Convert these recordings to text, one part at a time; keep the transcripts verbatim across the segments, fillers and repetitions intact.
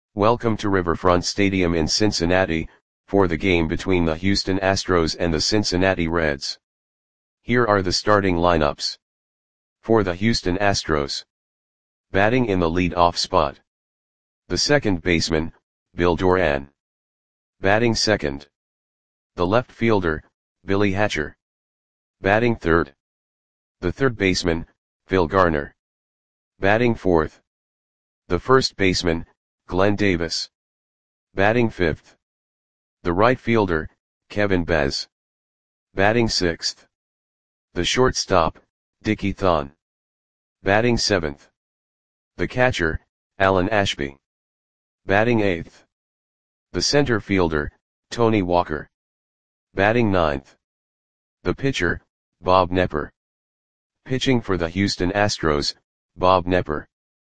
Welcome to Riverfront Stadium in Cincinnati, for the game between the Houston Astros and the Cincinnati Reds. Here are the starting lineups. For the Houston Astros. Batting in the lead-off spot. The second baseman, Bill Doran. Batting second. The left fielder, Billy Hatcher. Batting third. The third baseman, Phil Garner. Batting fourth. The first baseman, Glenn Davis. Batting fifth. The right fielder, Kevin Bez. Batting sixth. The shortstop, Dickie Thon. Batting seventh. The catcher, Alan Ashby. Batting eighth. The center fielder, Tony Walker. Batting ninth. The pitcher, Bob Knepper. Pitching for the Houston Astros, Bob Knepper.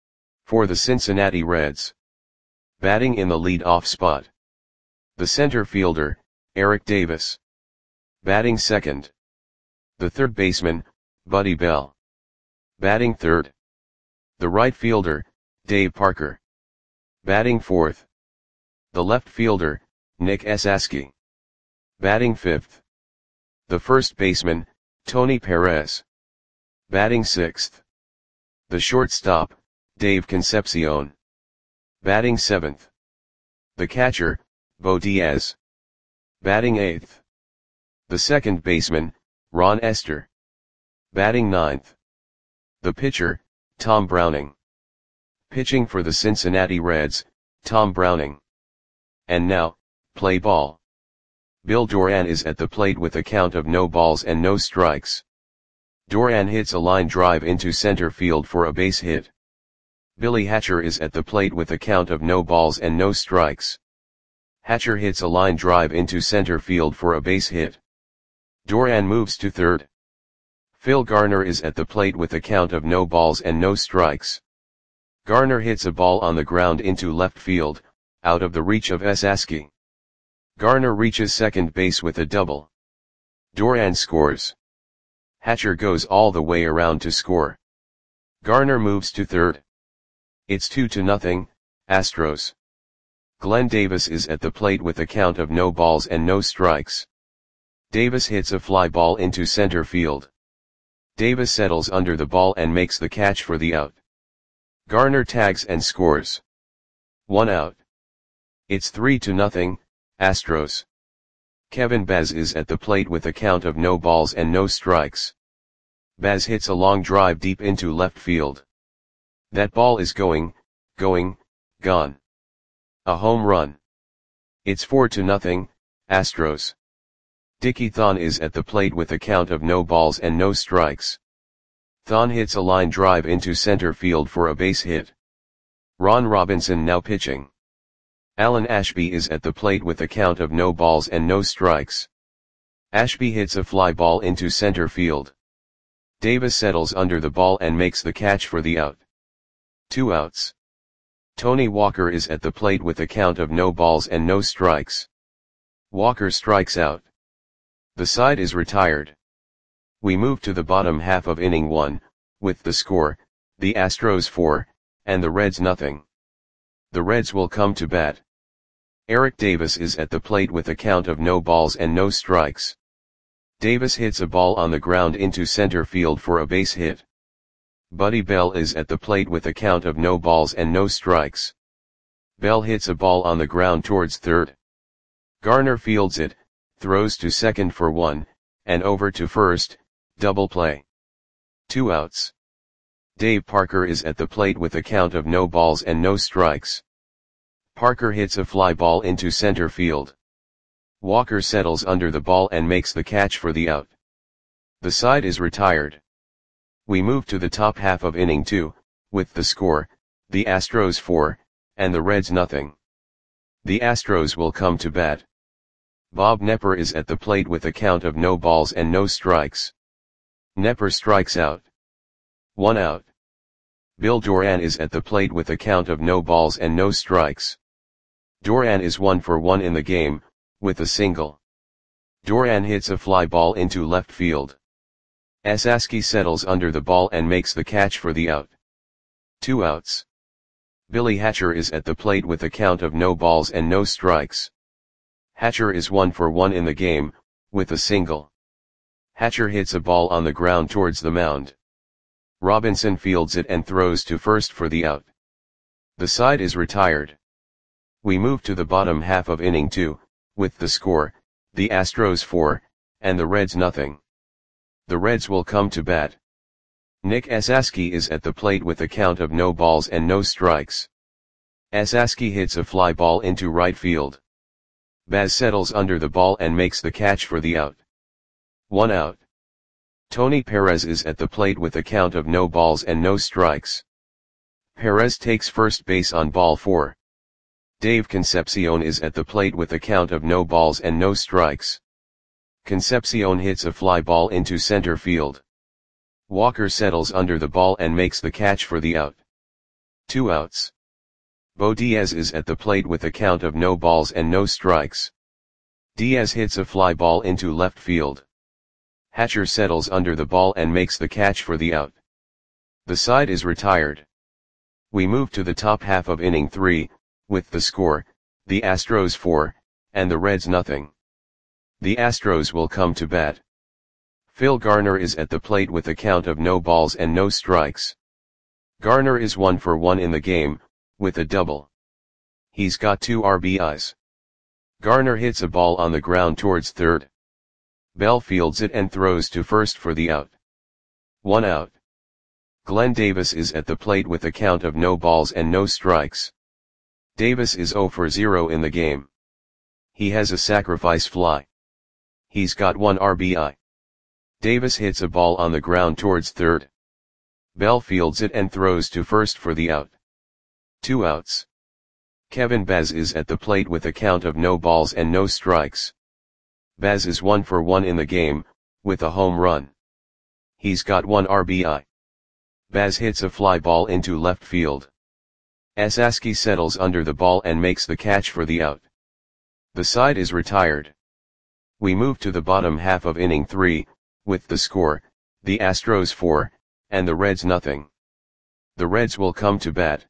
For the Cincinnati Reds. Batting in the lead-off spot. The center fielder, Eric Davis. Batting second. The third baseman, Buddy Bell. Batting third. The right fielder, Dave Parker. Batting fourth. The left fielder, Nick Esasky. Batting fifth. The first baseman, Tony Perez. Batting sixth. The shortstop, Dave Concepcion. Batting seventh. The catcher, Bo Diaz. Batting eighth. The second baseman, Ron Esther. Batting ninth. The pitcher, Tom Browning. Pitching for the Cincinnati Reds, Tom Browning. And now, play ball. Bill Doran is at the plate with a count of no balls and no strikes. Doran hits a line drive into center field for a base hit. Billy Hatcher is at the plate with a count of no balls and no strikes. Hatcher hits a line drive into center field for a base hit. Doran moves to third. Phil Garner is at the plate with a count of no balls and no strikes. Garner hits a ball on the ground into left field, out of the reach of Esasky. Garner reaches second base with a double. Doran scores. Hatcher goes all the way around to score. Garner moves to third. It's two to nothing, Astros. Glenn Davis is at the plate with a count of no balls and no strikes. Davis hits a fly ball into center field. Davis settles under the ball and makes the catch for the out. Garner tags and scores. One out. It's three to nothing, Astros. Kevin Bez is at the plate with a count of no balls and no strikes. Bez hits a long drive deep into left field. That ball is going, going, gone. A home run. It's four to nothing, Astros. Dickie Thon is at the plate with a count of no balls and no strikes. Thon hits a line drive into center field for a base hit. Ron Robinson now pitching. Alan Ashby is at the plate with a count of no balls and no strikes. Ashby hits a fly ball into center field. Davis settles under the ball and makes the catch for the out. Two outs. Tony Walker is at the plate with a count of no balls and no strikes. Walker strikes out. The side is retired. We move to the bottom half of inning one, with the score, the Astros four, and the Reds nothing. The Reds will come to bat. Eric Davis is at the plate with a count of no balls and no strikes. Davis hits a ball on the ground into center field for a base hit. Buddy Bell is at the plate with a count of no balls and no strikes. Bell hits a ball on the ground towards third. Garner fields it, throws to second for one, and over to first, double play. Two outs. Dave Parker is at the plate with a count of no balls and no strikes. Parker hits a fly ball into center field. Walker settles under the ball and makes the catch for the out. The side is retired. We move to the top half of inning two, with the score, the Astros four, and the Reds nothing. The Astros will come to bat. Bob Knepper is at the plate with a count of no balls and no strikes. Knepper strikes out. One out. Bill Doran is at the plate with a count of no balls and no strikes. Doran is one for one in the game, with a single. Doran hits a fly ball into left field. Esasky settles under the ball and makes the catch for the out. Two outs. Billy Hatcher is at the plate with a count of no balls and no strikes. Hatcher is one for one in the game, with a single. Hatcher hits a ball on the ground towards the mound. Robinson fields it and throws to first for the out. The side is retired. We move to the bottom half of inning two, with the score, the Astros four, and the Reds nothing. The Reds will come to bat. Nick Esasky is at the plate with a count of no balls and no strikes. Esasky hits a fly ball into right field. Baz settles under the ball and makes the catch for the out. One out. Tony Perez is at the plate with a count of no balls and no strikes. Perez takes first base on ball four. Dave Concepcion is at the plate with a count of no balls and no strikes. Concepcion hits a fly ball into center field. Walker settles under the ball and makes the catch for the out. Two outs. Bo Diaz is at the plate with a count of no balls and no strikes. Diaz hits a fly ball into left field. Hatcher settles under the ball and makes the catch for the out. The side is retired. We move to the top half of inning three, with the score, the Astros four, and the Reds nothing. The Astros will come to bat. Phil Garner is at the plate with a count of no balls and no strikes. Garner is one for one in the game, with a double. He's got two R B Is. Garner hits a ball on the ground towards third. Bell fields it and throws to first for the out. One out. Glenn Davis is at the plate with a count of no balls and no strikes. Davis is zero for zero in the game. He has a sacrifice fly. He's got one R B I. Davis hits a ball on the ground towards third. Bell fields it and throws to first for the out. Two outs. Kevin Baz is at the plate with a count of no balls and no strikes. Baz is one for one in the game, with a home run. He's got one R B I. Baz hits a fly ball into left field. Esasky settles under the ball and makes the catch for the out. The side is retired. We move to the bottom half of inning three, with the score, the Astros four, and the Reds nothing. The Reds will come to bat.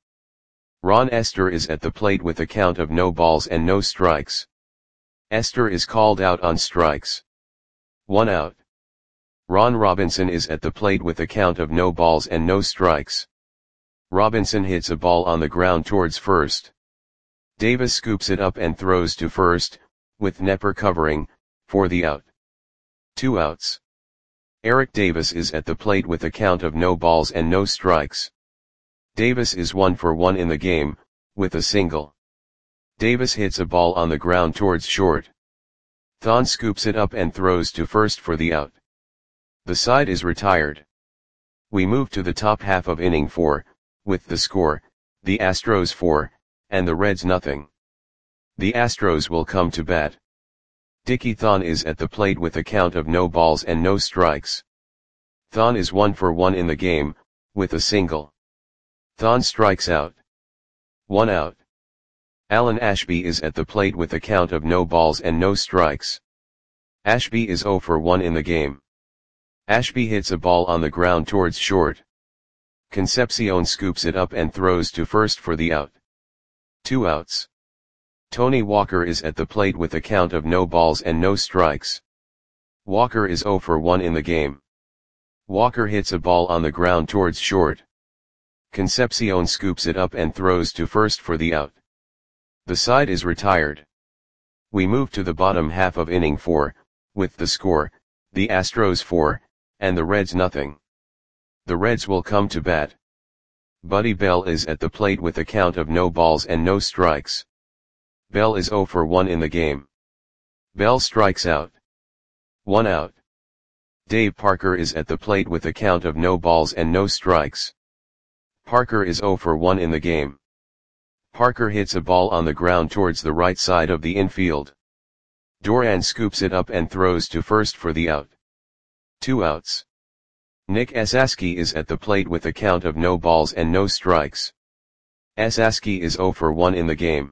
Ron Esther is at the plate with a count of no balls and no strikes. Esther is called out on strikes. One out. Ron Robinson is at the plate with a count of no balls and no strikes. Robinson hits a ball on the ground towards first. Davis scoops it up and throws to first, with Nepper covering, for the out. Two outs. Eric Davis is at the plate with a count of no balls and no strikes. Davis is one for one in the game, with a single. Davis hits a ball on the ground towards short. Thon scoops it up and throws to first for the out. The side is retired. We move to the top half of inning four, with the score, the Astros four, and the Reds nothing. The Astros will come to bat. Dickie Thon is at the plate with a count of no balls and no strikes. Thon is one for one in the game, with a single. Thon strikes out. One out. Alan Ashby is at the plate with a count of no balls and no strikes. Ashby is zero for one in the game. Ashby hits a ball on the ground towards short. Concepcion scoops it up and throws to first for the out. Two outs. Tony Walker is at the plate with a count of no balls and no strikes. Walker is zero for one in the game. Walker hits a ball on the ground towards short. Concepcion scoops it up and throws to first for the out. The side is retired. We move to the bottom half of inning four, with the score, the Astros four, and the Reds nothing. The Reds will come to bat. Buddy Bell is at the plate with a count of no balls and no strikes. Bell is zero for one in the game. Bell strikes out. One out. Dave Parker is at the plate with a count of no balls and no strikes. Parker is zero for one in the game. Parker hits a ball on the ground towards the right side of the infield. Doran scoops it up and throws to first for the out. Two outs. Nick Esasky is at the plate with a count of no balls and no strikes. Esasky is zero for one in the game.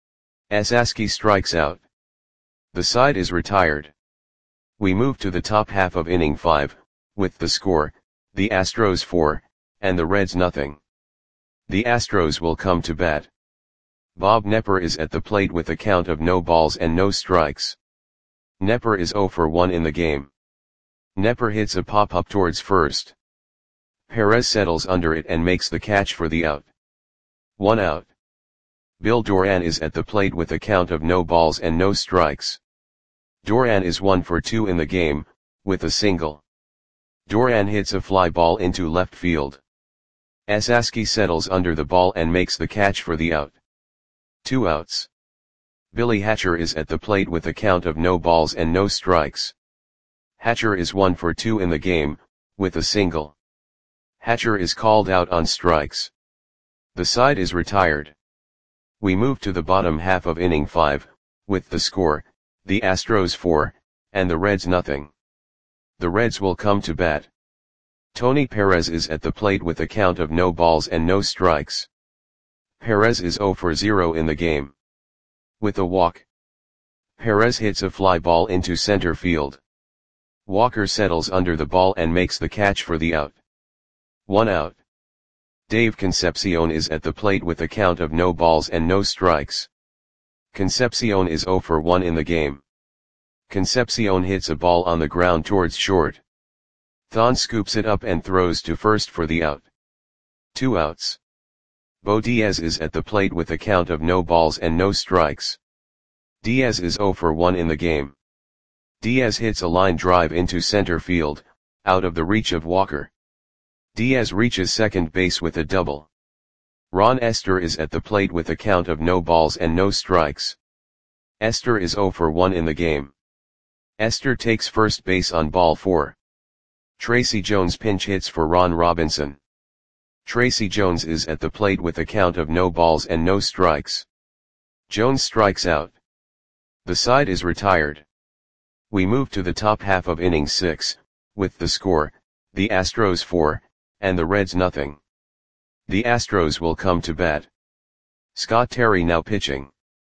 Esasky strikes out. The side is retired. We move to the top half of inning five, with the score, the Astros four, and the Reds nothing. The Astros will come to bat. Bob Knepper is at the plate with a count of no balls and no strikes. Knepper is zero for one in the game. Knepper hits a pop-up towards first. Perez settles under it and makes the catch for the out. One out. Bill Doran is at the plate with a count of no balls and no strikes. Doran is one for two in the game, with a single. Doran hits a fly ball into left field. Esaski settles under the ball and makes the catch for the out. Two outs. Billy Hatcher is at the plate with a count of no balls and no strikes. Hatcher is one for two in the game, with a single. Hatcher is called out on strikes. The side is retired. We move to the bottom half of inning five, with the score, the Astros four, and the Reds nothing. The Reds will come to bat. Tony Perez is at the plate with a count of no balls and no strikes. Perez is zero for zero in the game. With a walk. Perez hits a fly ball into center field. Walker settles under the ball and makes the catch for the out. One out. Dave Concepcion is at the plate with a count of no balls and no strikes. Concepcion is zero for one in the game. Concepcion hits a ball on the ground towards short. Thon scoops it up and throws to first for the out. Two outs. Bo Diaz is at the plate with a count of no balls and no strikes. Diaz is zero for one in the game. Diaz hits a line drive into center field, out of the reach of Walker. Diaz reaches second base with a double. Ron Esther is at the plate with a count of no balls and no strikes. Esther is zero for one in the game. Esther takes first base on ball four. Tracy Jones pinch hits for Ron Robinson. Tracy Jones is at the plate with a count of no balls and no strikes. Jones strikes out. The side is retired. We move to the top half of inning six, with the score, the Astros four, and the Reds nothing. The Astros will come to bat. Scott Terry now pitching.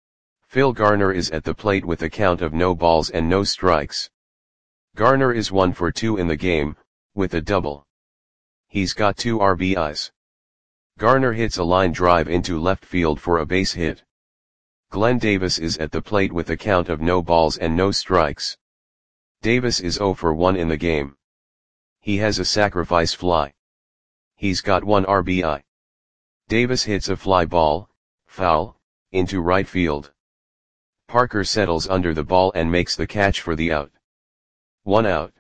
Phil Garner is at the plate with a count of no balls and no strikes. Garner is one for two in the game, with a double. He's got two R B Is. Garner hits a line drive into left field for a base hit. Glenn Davis is at the plate with a count of no balls and no strikes. Davis is zero for one in the game. He has a sacrifice fly. He's got one R B I. Davis hits a fly ball, foul, into right field. Parker settles under the ball and makes the catch for the out. One out.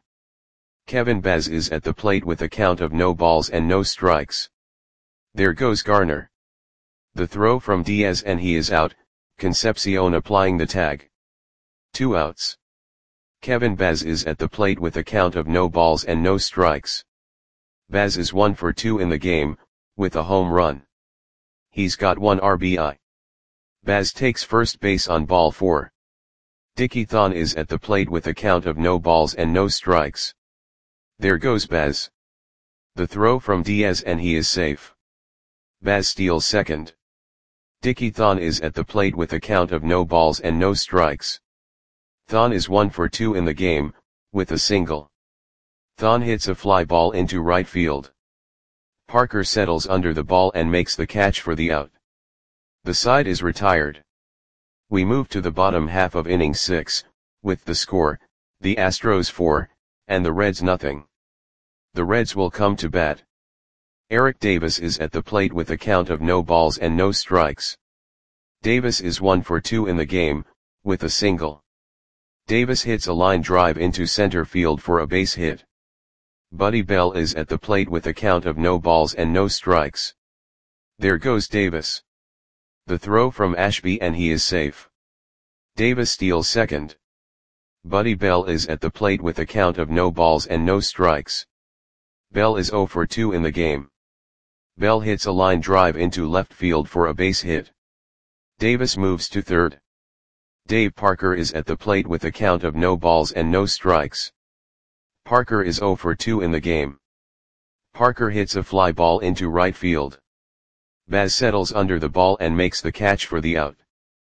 Kevin Baz is at the plate with a count of no balls and no strikes. There goes Garner. The throw from Diaz and he is out, Concepcion applying the tag. Two outs. Kevin Baz is at the plate with a count of no balls and no strikes. Baz is one for two in the game, with a home run. He's got one R B I. Baz takes first base on ball four. Dickie Thon is at the plate with a count of no balls and no strikes. There goes Baz. The throw from Diaz and he is safe. Baz steals second. Dickie Thon is at the plate with a count of no balls and no strikes. Thon is one for two in the game, with a single. Thon hits a fly ball into right field. Parker settles under the ball and makes the catch for the out. The side is retired. We move to the bottom half of inning six, with the score, the Astros four, and the Reds nothing. The Reds will come to bat. Eric Davis is at the plate with a count of no balls and no strikes. Davis is one for two in the game, with a single. Davis hits a line drive into center field for a base hit. Buddy Bell is at the plate with a count of no balls and no strikes. There goes Davis. The throw from Ashby and he is safe. Davis steals second. Buddy Bell is at the plate with a count of no balls and no strikes. Bell is zero for two in the game. Bell hits a line drive into left field for a base hit. Davis moves to third. Dave Parker is at the plate with a count of no balls and no strikes. Parker is zero for two in the game. Parker hits a fly ball into right field. Baz settles under the ball and makes the catch for the out.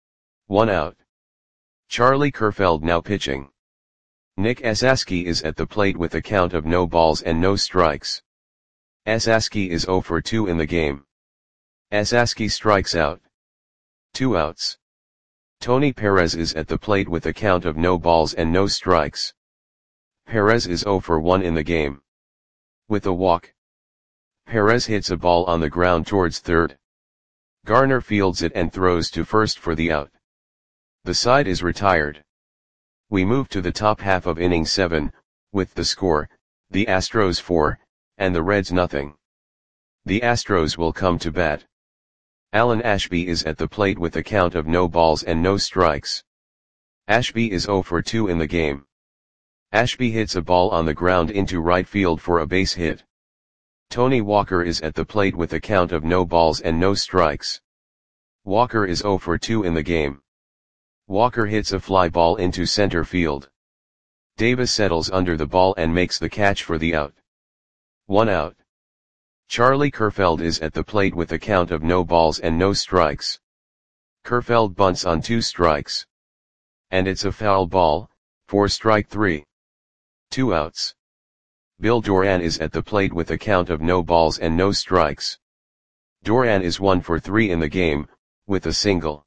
One out. Charlie Kerfeld now pitching. Nick Esaski is at the plate with a count of no balls and no strikes. Esaski is zero for two in the game. Asaski strikes out. Two outs. Tony Perez is at the plate with a count of no balls and no strikes. Perez is oh for one in the game. With a walk. Perez hits a ball on the ground towards third. Garner fields it and throws to first for the out. The side is retired. We move to the top half of inning seven, with the score, the Astros four, and the Reds nothing. The Astros will come to bat. Alan Ashby is at the plate with a count of no balls and no strikes. Ashby is oh for two in the game. Ashby hits a ball on the ground into right field for a base hit. Tony Walker is at the plate with a count of no balls and no strikes. Walker is oh for two in the game. Walker hits a fly ball into center field. Davis settles under the ball and makes the catch for the out. One out. Charlie Kerfeld is at the plate with a count of no balls and no strikes. Kerfeld bunts on two strikes. And it's a foul ball, for strike three. Two outs. Bill Doran is at the plate with a count of no balls and no strikes. Doran is one for three in the game, with a single.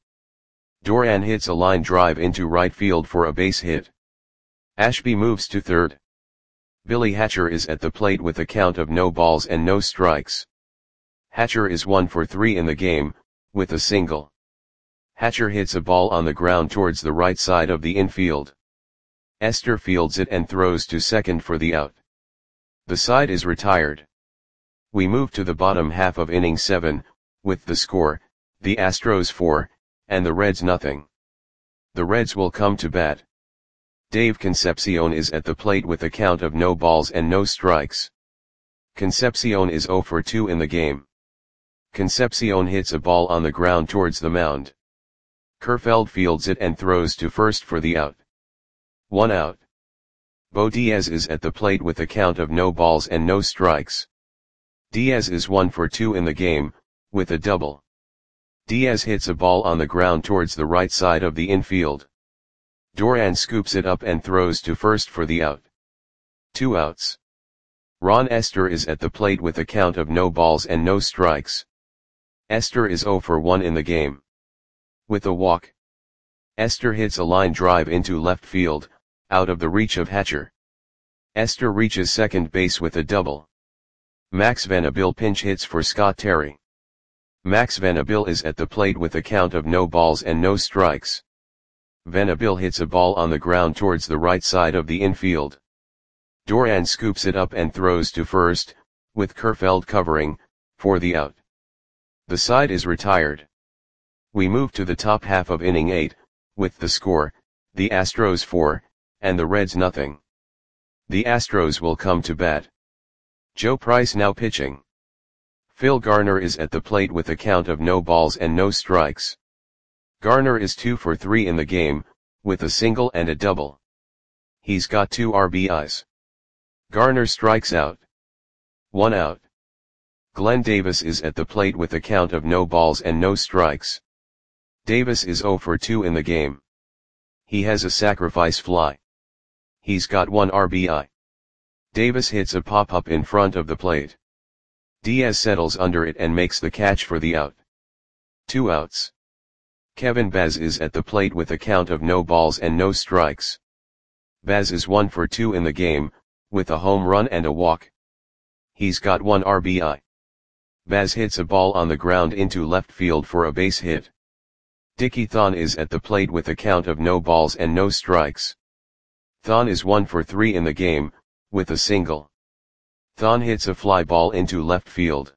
Doran hits a line drive into right field for a base hit. Ashby moves to third. Billy Hatcher is at the plate with a count of no balls and no strikes. Hatcher is one for three in the game, with a single. Hatcher hits a ball on the ground towards the right side of the infield. Esther fields it and throws to second for the out. The side is retired. We move to the bottom half of inning seven, with the score, the Astros four, and the Reds nothing. The Reds will come to bat. Dave Concepcion is at the plate with a count of no balls and no strikes. Concepcion is oh for two in the game. Concepcion hits a ball on the ground towards the mound. Kerfeld fields it and throws to first for the out. One out. Bo Diaz is at the plate with a count of no balls and no strikes. Diaz is one for two in the game, with a double. Diaz hits a ball on the ground towards the right side of the infield. Doran scoops it up and throws to first for the out. Two outs. Ron Esther is at the plate with a count of no balls and no strikes. Esther is oh for one in the game. With a walk. Esther hits a line drive into left field, out of the reach of Hatcher. Esther reaches second base with a double. Max Venable pinch hits for Scott Terry. Max Venable is at the plate with a count of no balls and no strikes. Venable hits a ball on the ground towards the right side of the infield. Doran scoops it up and throws to first, with Kerfeld covering, for the out. The side is retired. We move to the top half of inning eight, with the score, the Astros four, and the Reds nothing. The Astros will come to bat. Joe Price now pitching. Phil Garner is at the plate with a count of no balls and no strikes. Garner is two for three in the game, with a single and a double. He's got two R B Is. Garner strikes out. One out. Glenn Davis is at the plate with a count of no balls and no strikes. Davis is oh for two in the game. He has a sacrifice fly. He's got one R B I. Davis hits a pop-up in front of the plate. Diaz settles under it and makes the catch for the out. Two outs. Kevin Baz is at the plate with a count of no balls and no strikes. Baz is one for two in the game, with a home run and a walk. He's got one R B I. Baz hits a ball on the ground into left field for a base hit. Dickie Thon is at the plate with a count of no balls and no strikes. Thon is one for three in the game, with a single. Thon hits a fly ball into left field.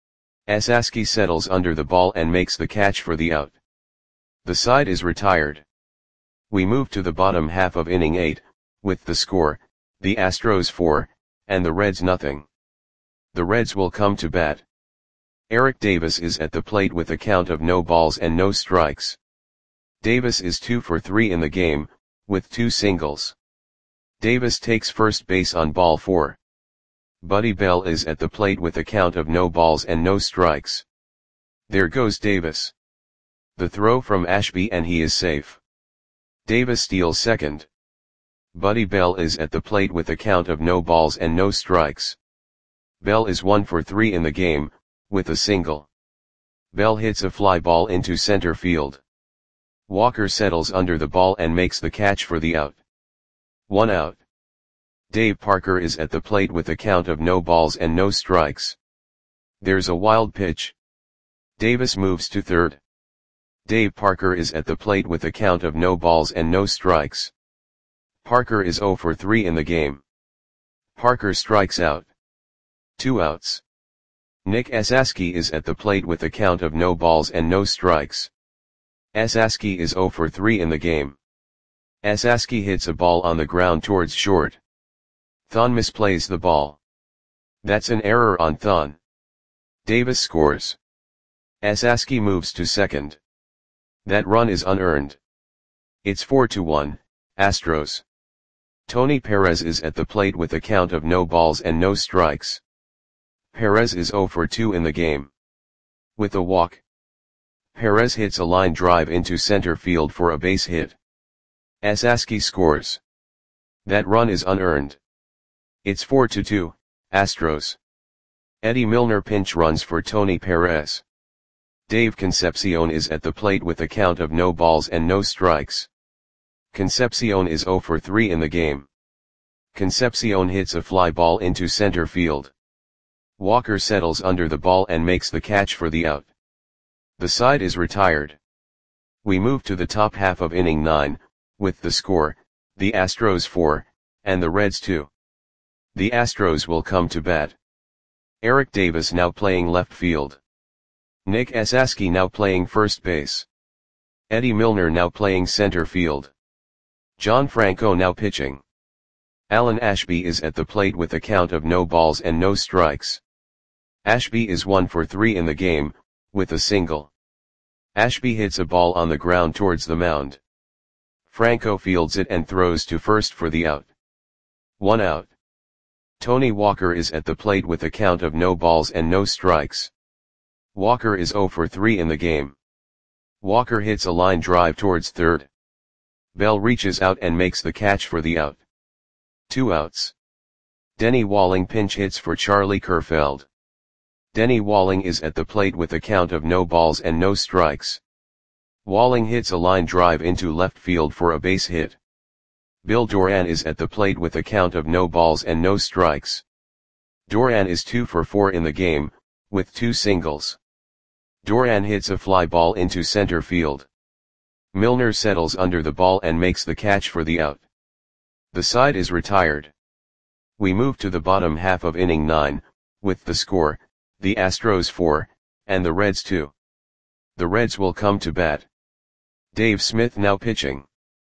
Asaski settles under the ball and makes the catch for the out. The side is retired. We move to the bottom half of inning eight, with the score, the Astros four, and the Reds nothing. The Reds will come to bat. Eric Davis is at the plate with a count of no balls and no strikes. Davis is two for three in the game, with two singles. Davis takes first base on ball four. Buddy Bell is at the plate with a count of no balls and no strikes. There goes Davis. The throw from Ashby and he is safe. Davis steals second. Buddy Bell is at the plate with a count of no balls and no strikes. Bell is one for three in the game, with a single. Bell hits a fly ball into center field. Walker settles under the ball and makes the catch for the out. One out. Dave Parker is at the plate with a count of no balls and no strikes. There's a wild pitch. Davis moves to third. Dave Parker is at the plate with a count of no balls and no strikes. Parker is zero for three in the game. Parker strikes out. Two outs. Nick Esasky is at the plate with a count of no balls and no strikes. Esasky is zero for three in the game. Esasky hits a ball on the ground towards short. Thon misplays the ball. That's an error on Thon. Davis scores. Esasky moves to second. That run is unearned. It's four to one, Astros. Tony Perez is at the plate with a count of no balls and no strikes. Perez is zero for two in the game. With a walk. Perez hits a line drive into center field for a base hit. Esasky scores. That run is unearned. It's four to two, Astros. Eddie Milner pinch runs for Tony Perez. Dave Concepcion is at the plate with a count of no balls and no strikes. Concepcion is zero for three in the game. Concepcion hits a fly ball into center field. Walker settles under the ball and makes the catch for the out. The side is retired. We move to the top half of inning nine, with the score, the Astros four, and the Reds two. The Astros will come to bat. Eric Davis now playing left field. Nick Esasky now playing first base. Eddie Milner now playing center field. John Franco now pitching. Alan Ashby is at the plate with a count of no balls and no strikes. Ashby is one for three in the game, with a single. Ashby hits a ball on the ground towards the mound. Franco fields it and throws to first for the out. One out. Tony Walker is at the plate with a count of no balls and no strikes. Walker is zero for three in the game. Walker hits a line drive towards third. Bell reaches out and makes the catch for the out. Two outs. Denny Walling pinch hits for Charlie Kerfeld. Denny Walling is at the plate with a count of no balls and no strikes. Walling hits a line drive into left field for a base hit. Bill Doran is at the plate with a count of no balls and no strikes. Doran is two for four in the game, with two singles. Doran hits a fly ball into center field. Milner settles under the ball and makes the catch for the out. The side is retired. We move to the bottom half of inning nine, with the score, the Astros four, and the Reds two. The Reds will come to bat. Dave Smith now pitching.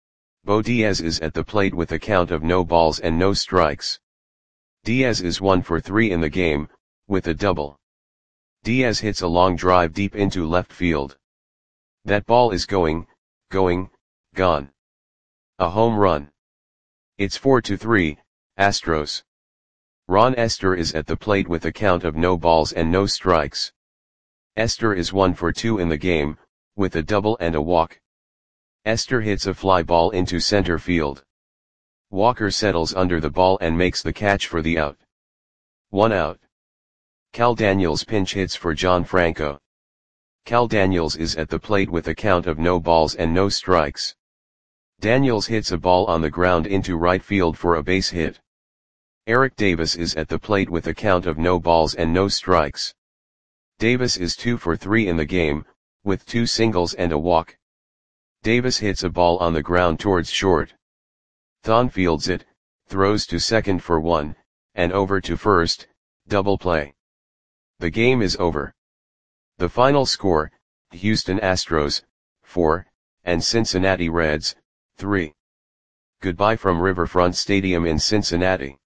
Bo Diaz is at the plate with a count of no balls and no strikes. Diaz is one for three in the game, with a double. Diaz hits a long drive deep into left field. That ball is going, going, gone. A home run. It's four to three, Astros. Ron Esther is at the plate with a count of no balls and no strikes. Esther is one for two in the game, with a double and a walk. Esther hits a fly ball into center field. Walker settles under the ball and makes the catch for the out. One out. Cal Daniels pinch hits for John Franco. Cal Daniels is at the plate with a count of no balls and no strikes. Daniels hits a ball on the ground into right field for a base hit. Eric Davis is at the plate with a count of no balls and no strikes. Davis is two for three in the game, with two singles and a walk. Davis hits a ball on the ground towards short. Thon fields it, throws to second for one, and over to first, double play. The game is over. The final score, Houston Astros, four, and Cincinnati Reds, three. Goodbye from Riverfront Stadium in Cincinnati.